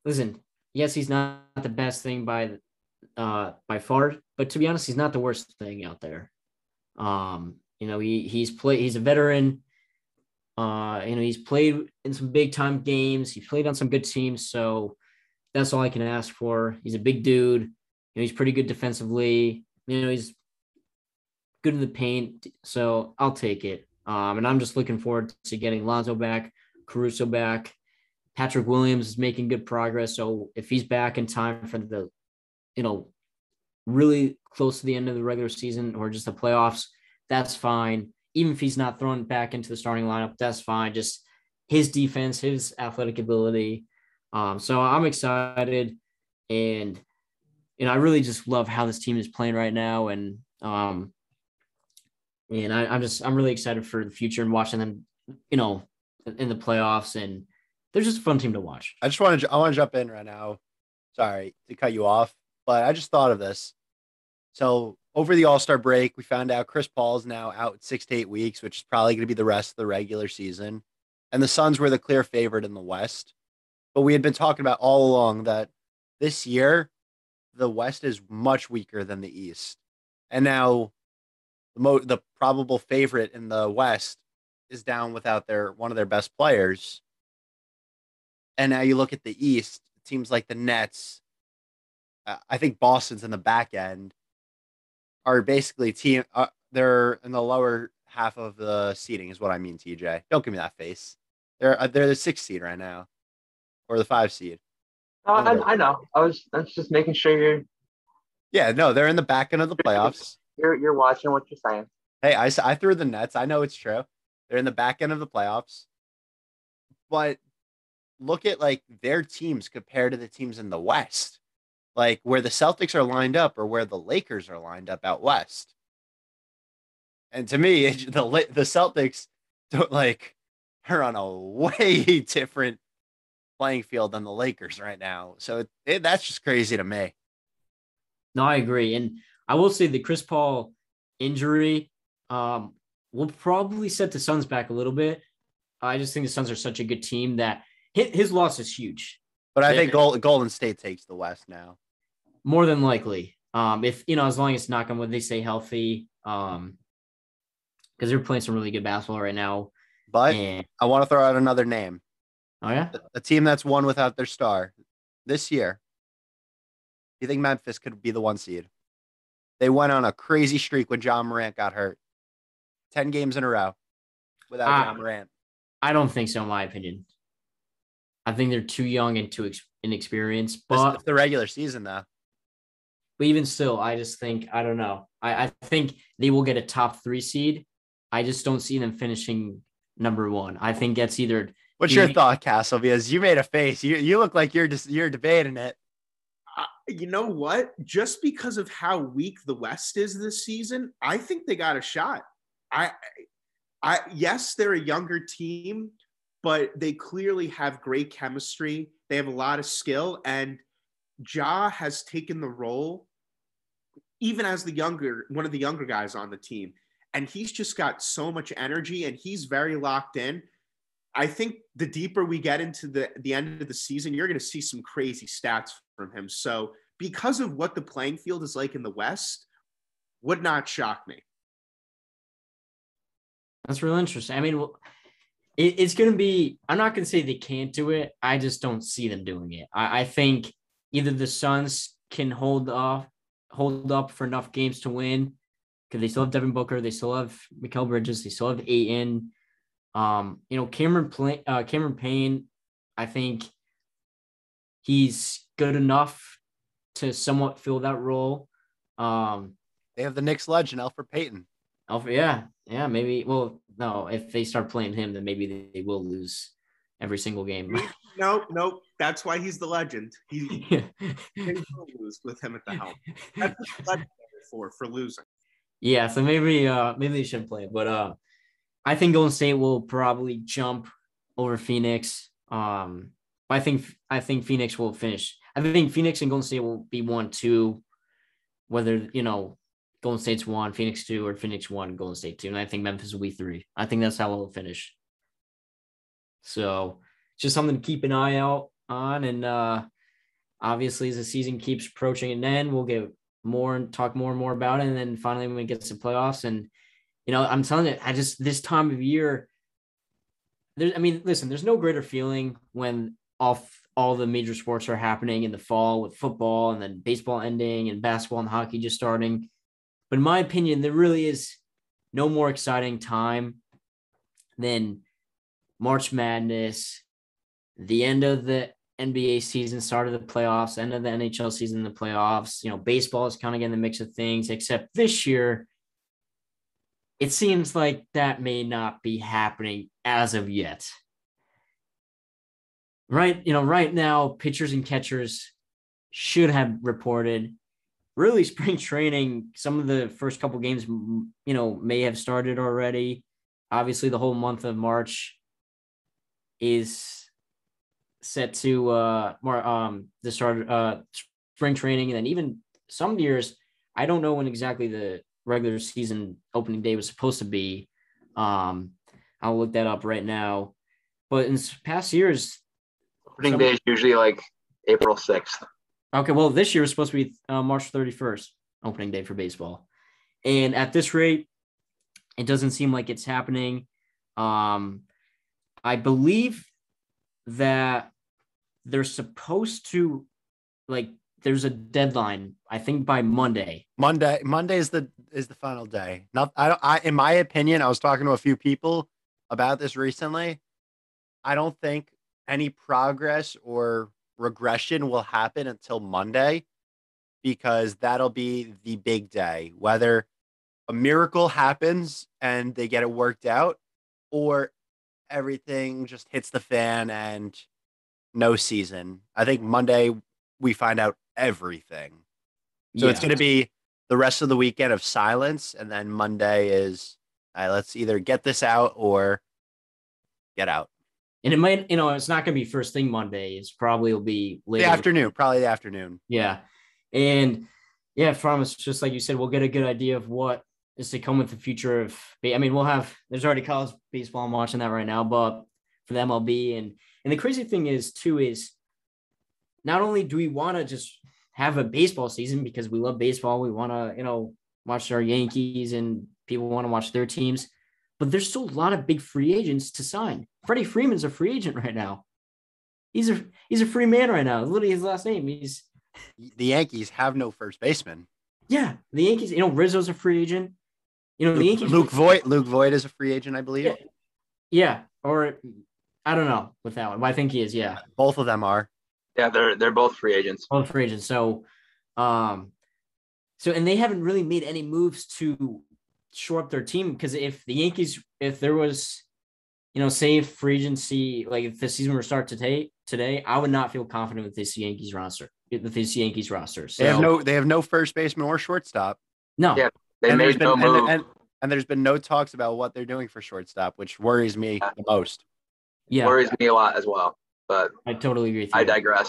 listen, yes, he's not the best thing by uh by far, but to be honest, he's not the worst thing out there. Um, you know, he he's played he's a veteran. Uh, you know, he's played in some big time games, he played on some good teams, so that's all I can ask for. He's a big dude, you know, he's pretty good defensively, you know, he's good in the paint, so I'll take it. Um, and I'm just looking forward to getting Lonzo back, Caruso back. Patrick Williams is making good progress. So if he's back in time for the, you know, really close to the end of the regular season or just the playoffs, that's fine. Even if he's not thrown back into the starting lineup, that's fine. Just his defense, his athletic ability. Um, so I'm excited, and you know, I really just love how this team is playing right now, and um, and I, I'm just I'm really excited for the future and watching them, you know, in the playoffs, and they're just a fun team to watch. I just want to I want to jump in right now. Sorry to cut you off, but I just thought of this. So over the All-Star break, we found out Chris Paul is now out six to eight weeks, which is probably going to be the rest of the regular season. And the Suns were the clear favorite in the West. But we had been talking about all along that this year, the West is much weaker than the East. And now the mo- the probable favorite in the West is down without their one of their best players. And now you look at the East, teams like the Nets, uh, I think Boston's in the back end, are basically team. Uh, they're in the lower half of the seating, is what I mean. T J, don't give me that face. They're uh, they're the sixth seed right now, or the five seed. Oh, I, I know. I was I was just making sure you're Yeah, no, they're in the back end of the playoffs. you're you're watching what you're saying. Hey, I s- I threw the Nets. I know it's true. They're in the back end of the playoffs, but look at like their teams compared to the teams in the West, like where the Celtics are lined up or where the Lakers are lined up out west. And to me, it, the La- the Celtics don't like are on a way different playing field than the Lakers right now. So it, it, that's just crazy to me. No, I agree. And I will say the Chris Paul injury um, will probably set the Suns back a little bit. I just think the Suns are such a good team that his, his loss is huge. But I Yeah. think Gold, Golden State takes the West now. More than likely. Um, if, you know, as long as knock on wood, they stay healthy, um, because they're playing some really good basketball right now. But And, I want to throw out another name. oh, yeah? A, a team that's won without their star this year. Do you think Memphis could be the one seed? They went on a crazy streak when John Morant got hurt. ten games in a row without Uh, John Morant. I don't think so, in my opinion. I think they're too young and too ex- inexperienced. This, But, it's the regular season, though. but even still, I just think, I don't know. I, I think they will get a top three seed. I just don't see them finishing number one. I think that's either. What's your thought, Castle? Because you made a face. You you look like you're just you're debating it. Uh, you know what? Just because of how weak the West is this season, I think they got a shot. I, I yes, they're a younger team, but they clearly have great chemistry. They have a lot of skill, and Ja has taken the role, even as the younger one of the younger guys on the team, and he's just got so much energy, and he's very locked in. I think the deeper we get into the, the end of the season, you're going to see some crazy stats from him. So because of what the playing field is like in the West, would not shock me. That's real interesting. I mean, it, it's going to be, I'm not going to say they can't do it. I just don't see them doing it. I, I think either the Suns can hold off, hold up for enough games to win, because they still have Devin Booker, they still have Mikal Bridges, they still have Ayton. Um, you know, Cameron Play, uh, Cameron Payne, I think he's good enough to somewhat fill that role. Um, They have the Knicks legend, Alfred Payton. Alpha, yeah, yeah, maybe. Well, no, if they start playing him, then maybe they, they will lose every single game. No, no, that's why he's the legend. He, they will lose with him at the helm. That's what the legend is for, for losing. Yeah, so maybe uh maybe they shouldn't play it, but uh I think Golden State will probably jump over Phoenix. Um, I think I think Phoenix will finish. I think Phoenix and Golden State will be one, two, whether you know Golden State's one, Phoenix two, or Phoenix one, Golden State two, and I think Memphis will be three. I think that's how it'll finish. So just something to keep an eye out on, and uh, Obviously, as the season keeps approaching an end, we'll get more and talk more and more about it. And then finally, when it gets to playoffs, and you know, I'm telling you, I just this time of year, there's, I mean, listen, there's no greater feeling when all all the major sports are happening in the fall with football and then baseball ending and basketball and hockey just starting. But in my opinion, there really is no more exciting time than March Madness, the end of the N B A season, start of the playoffs, end of the N H L season, the playoffs. You know, baseball is kind of getting the mix of things, except this year, it seems like that may not be happening as of yet. Right, you know, right now, pitchers and catchers should have reported. Really, spring training, some of the first couple games, you know, may have started already. Obviously, the whole month of March is set to uh more um the start uh spring training, and then even some years, I don't know when exactly the regular season opening day was supposed to be. Um, I'll look that up right now. But in past years, Opening some, day is usually like April sixth. Okay, well, this year was supposed to be uh, March thirty-first, opening day for baseball. And at this rate, it doesn't seem like it's happening. Um, I believe that they're supposed to, like, there's a deadline, I think by Monday. Monday, Monday is the is the final day. Not, I don't. I, in my opinion, I was talking to a few people about this recently. I don't think any progress or regression will happen until Monday, because that'll be the big day. Whether a miracle happens and they get it worked out, or everything just hits the fan and no season. I think Monday we find out everything. So Yeah. it's going to be the rest of the weekend of silence, and then Monday is, all right, let's either get this out or get out. And it might, you know, it's not going to be first thing Monday. It's probably will be later. The afternoon, probably the afternoon. Yeah. And yeah, from us, just like you said, we'll get a good idea of what is to come with the future of, I mean, we'll have, there's already college baseball. I'm watching that right now, but for the M L B. And, and the crazy thing is too, is not only do we want to just have a baseball season because we love baseball, we want to, you know, watch our Yankees and people want to watch their teams, but there's still a lot of big free agents to sign. Freddie Freeman's a free agent right now. He's a he's a free man right now. Literally his last name. He's the Yankees have no first baseman. Yeah, the Yankees. You know, Rizzo's a free agent. You know, the Luke, Yankees. Luke Voit. Luke Voit is a free agent, I believe. Yeah, yeah, or I don't know with that one, but I think he is. Yeah, both of them are. Yeah, they're they're both free agents. Both free agents. So, um, so and they haven't really made any moves to shore up their team, because if the Yankees, if there was, you know, say free agency, like if the season were to start today, today, I would not feel confident with this Yankees roster. With this Yankees roster, so, they have no, they have no first baseman or shortstop. No, yeah, they and made been, no move. And, and, and there's been no talks about what they're doing for shortstop, which worries me yeah. the most. Yeah, worries me a lot as well. But I totally agree with you. I digress.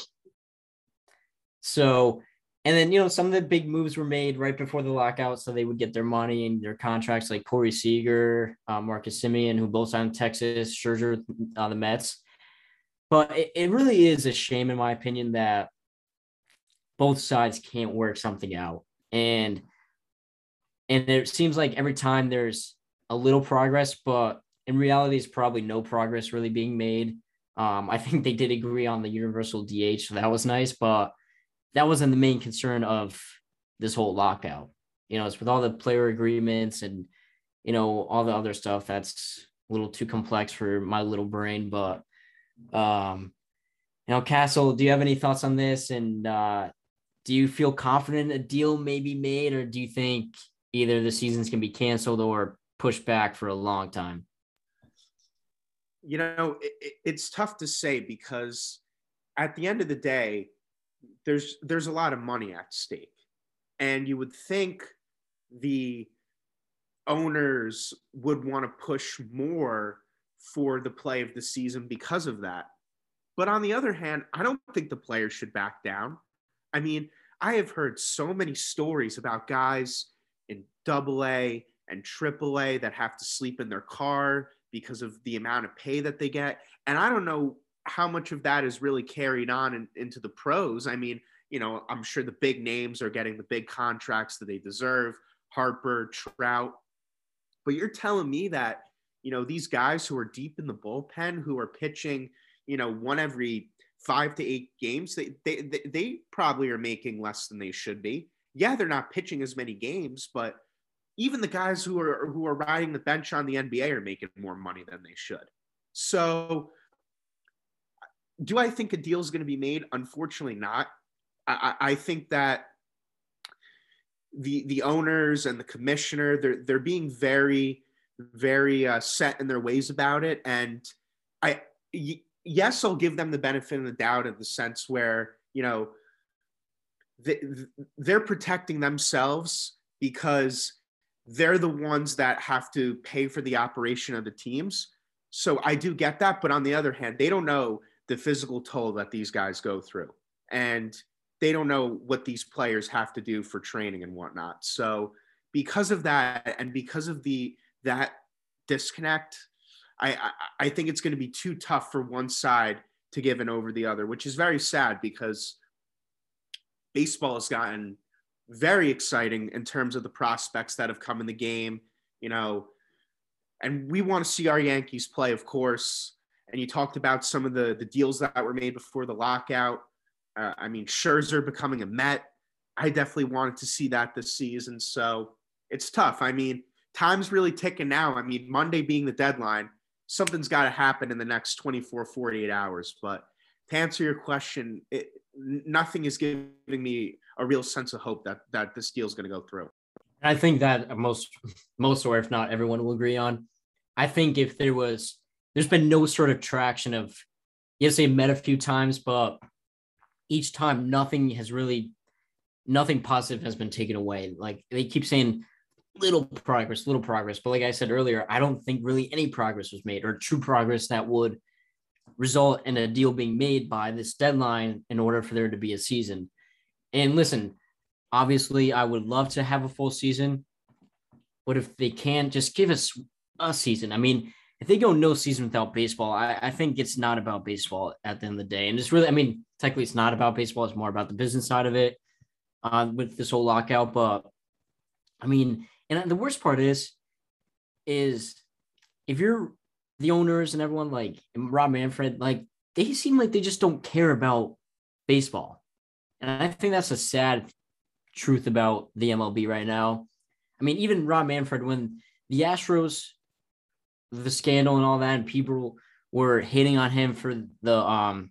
So, and then, you know, some of the big moves were made right before the lockout, so they would get their money and their contracts, like Corey Seager, uh, Marcus Semien, who both signed Texas, Scherzer, uh, the Mets. But it, it really is a shame, in my opinion, that both sides can't work something out. And and it seems like every time there's a little progress, but in reality, it's probably no progress really being made. Um, I think they did agree on the universal D H, so that was nice, but that wasn't the main concern of this whole lockout. You know, it's with all the player agreements and, you know, all the other stuff that's a little too complex for my little brain. But, um, you know, Castle, do you have any thoughts on this? And uh, do you feel confident a deal may be made, or do you think either the seasons can be canceled or pushed back for a long time? You know, it, it's tough to say, because at the end of the day, there's there's a lot of money at stake, and you would think the owners would want to push more for the play of the season because of that. But on the other hand, I don't think the players should back down. I mean, I have heard so many stories about guys in double A and triple A that have to sleep in their car because of the amount of pay that they get. And I don't know how much of that is really carried on in, into the pros. I mean, you know, I'm sure the big names are getting the big contracts that they deserve, Harper, Trout. But you're telling me that, you know, these guys who are deep in the bullpen, who are pitching, you know, one every five to eight games, they, they, they, they probably are making less than they should be. Yeah, they're not pitching as many games, but even the guys who are who are riding the bench on the N B A are making more money than they should. So do I think a deal is going to be made? Unfortunately not. I, I think that the the owners and the commissioner, they're they're being very, very uh, set in their ways about it. And I y- yes, I'll give them the benefit of the doubt in the sense where, you know, they, they're protecting themselves because they're the ones that have to pay for the operation of the teams. So I do get that. But on the other hand, they don't know the physical toll that these guys go through. And they don't know what these players have to do for training and whatnot. So because of that, and because of the that disconnect, I, I, I think it's going to be too tough for one side to give in over the other, which is very sad because baseball has gotten very exciting in terms of the prospects that have come in the game, you know, and we want to see our Yankees play, of course. And you talked about some of the, the deals that were made before the lockout. Uh, I mean, Scherzer becoming a Met. I definitely wanted to see that this season. So it's tough. I mean, time's really ticking now. I mean, Monday being the deadline, something's got to happen in the next twenty-four, forty-eight hours. But to answer your question, it, nothing is giving me a real sense of hope that that this deal is going to go through. I think that most, most or if not everyone will agree on. I think if there was, there's been no sort of traction of, yes, they met a few times, but each time nothing has really, nothing positive has been taken away. Like they keep saying little progress, little progress. But like I said earlier, I don't think really any progress was made or true progress that would result in a deal being made by this deadline in order for there to be a season. And listen, obviously I would love to have a full season, but if they can't, just give us a season. I mean, if they go no season without baseball, I, I think it's not about baseball at the end of the day. And it's really, I mean, technically it's not about baseball. It's more about the business side of it uh, with this whole lockout. But I mean, and the worst part is, is if you're the owners and everyone like and Rob Manfred, like they seem like they just don't care about baseball. And I think that's a sad truth about the M L B right now. I mean, even Rob Manfred, when the Astros, the scandal and all that, and people were hating on him for the um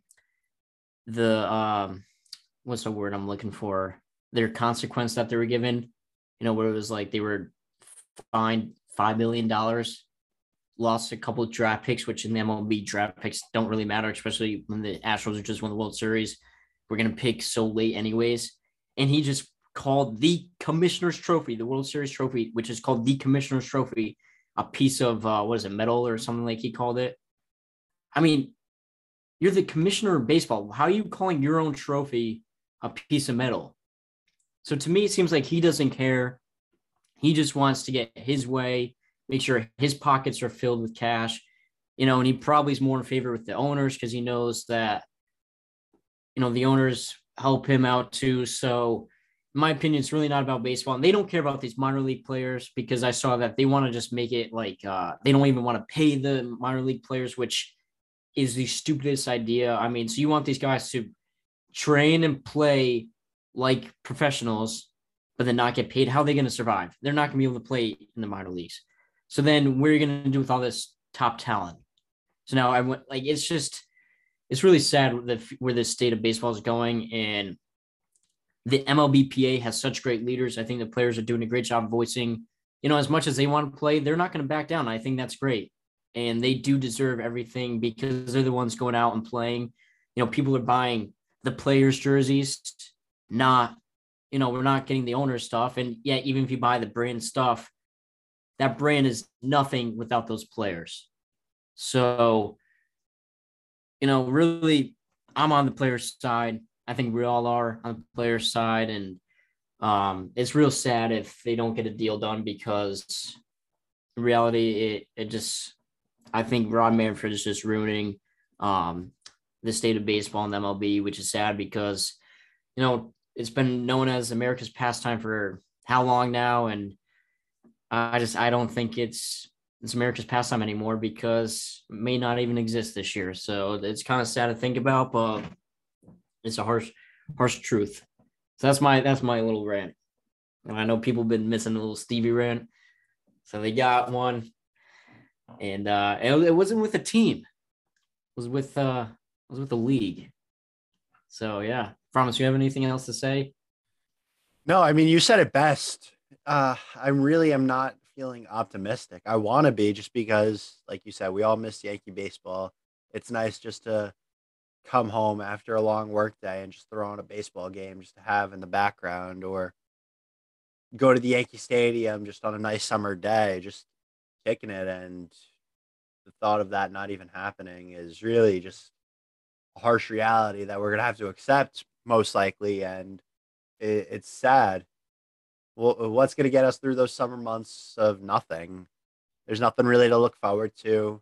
the um what's the word I'm looking for? Their consequence that they were given, you know, where it was like they were fined five million dollars, lost a couple of draft picks, which in the M L B draft picks don't really matter, especially when the Astros are just won the World Series. We're gonna pick so late anyways. And he just called the Commissioner's Trophy, the World Series trophy, which is called the Commissioner's Trophy, a piece of, uh, what is it, metal or something like he called it. I mean, you're the commissioner of baseball. How are you calling your own trophy a piece of metal? So to me, it seems like he doesn't care. He just wants to get his way, make sure his pockets are filled with cash, you know, and he probably is more in favor with the owners because he knows that, you know, the owners help him out too. So in my opinion, it's really not about baseball. And they don't care about these minor league players because I saw that they want to just make it like uh, they don't even want to pay the minor league players, which is the stupidest idea. I mean, so you want these guys to train and play like professionals, but then not get paid. How are they going to survive? They're not going to be able to play in the minor leagues. So then what are you going to do with all this top talent? So now I went like, it's just, it's really sad that where this state of baseball is going. And the M L B P A has such great leaders. I think the players are doing a great job voicing, you know, as much as they want to play, they're not going to back down. I think that's great. And they do deserve everything because they're the ones going out and playing. You know, people are buying the players' jerseys, not, you know, we're not getting the owner stuff. And yeah, even if you buy the brand stuff, that brand is nothing without those players. So, you know, really, I'm on the players' side. I think we all are on the players' side. And um, it's real sad if they don't get a deal done because in reality, it, it just, I think Rob Manfred is just ruining um, the state of baseball and the M L B, which is sad because, you know, it's been known as America's pastime for how long now, and I just I don't think it's it's America's pastime anymore because it may not even exist this year. So it's kind of sad to think about, but it's a harsh harsh truth. So that's my that's my little rant. And I know people have been missing a little Stevie rant, so they got one, and uh, it, it wasn't with a team, it was with uh, it was with the league. So yeah, Promise, you have anything else to say? No, I mean, you said it best. Uh, I really am not feeling optimistic. I want to be just because, like you said, we all miss Yankee baseball. It's nice just to come home after a long work day and just throw on a baseball game just to have in the background, or go to the Yankee Stadium just on a nice summer day, just kicking it. And the thought of that not even happening is really just a harsh reality that we're going to have to accept most likely. And it, it's sad. Well, what's going to get us through those summer months of nothing? There's nothing really to look forward to.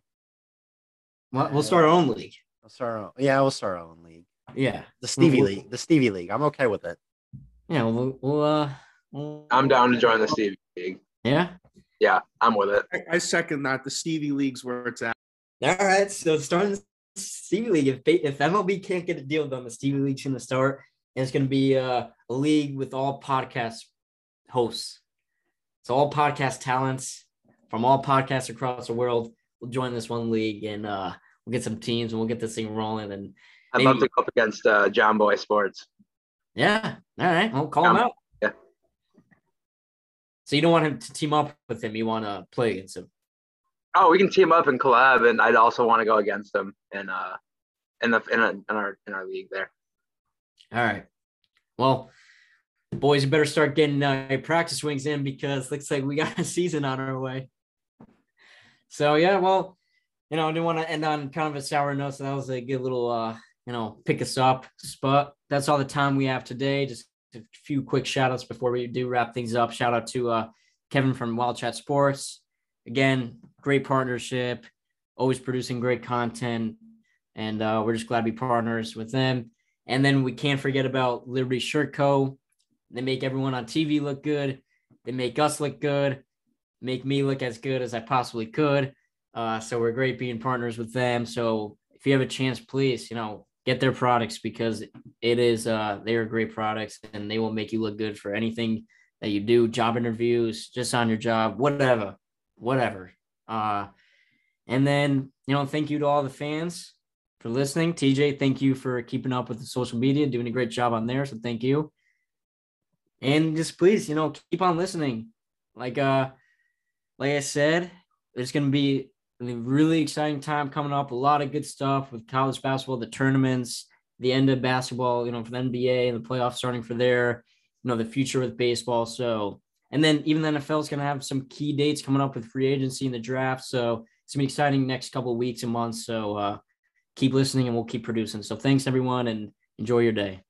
Well, we'll start our own league. We'll start our, yeah, we'll start our own league. Yeah. The Stevie We'll- League. The Stevie League. I'm okay with it. Yeah, we'll, we'll, uh, we'll I'm down to join the Stevie League. Yeah. Yeah, I'm with it. I, I second that. The Stevie League's where it's at. All right. So starting the Stevie League. If they, if M L B can't get a deal done, the Stevie League's going to start, and it's going to be uh, a league with all podcast hosts. So all podcast talents from all podcasts across the world will join this one league, and uh, we'll get some teams and we'll get this thing rolling. And I'd maybe- love to go up against uh, John Boy Sports. yeah, all right. Well, call him Um, out. yeah. So you don't want him to team up with him. You want to play against him. Oh, we can team up and collab, and I'd also want to go against them in uh in the in, a, in our in our league there. All right. Well, boys, you better start getting uh, your practice wings in because looks like we got a season on our way. So yeah, well, you know, I didn't want to end on kind of a sour note, so that was a good little, uh, you know, pick us up spot. That's all the time we have today. Just a few quick shout outs before we do wrap things up. Shout out to uh, Kevin from Wild Chat Sports. Again, great partnership, always producing great content, and uh, we're just glad to be partners with them. And then we can't forget about Liberty Shirt Co. They make everyone on T V look good. They make us look good, make me look as good as I possibly could. Uh, so we're great being partners with them. So if you have a chance, please, you know, get their products because it is, uh, they are great products and they will make you look good for anything that you do, job interviews, just on your job, whatever, whatever. Uh, and then, you know, thank you to all the fans for listening. T J, thank you for keeping up with the social media, doing a great job on there. So thank you. And just please, you know, keep on listening. Like, uh, like I said, there's going to be a really exciting time coming up. A lot of good stuff with college basketball, the tournaments, the end of basketball, you know, for the N B A and the playoffs starting for their, you know, the future with baseball. So, and then even the N F L is going to have some key dates coming up with free agency and the draft. So it's going to be exciting next couple of weeks and months. So uh, keep listening and we'll keep producing. So thanks, everyone, and enjoy your day.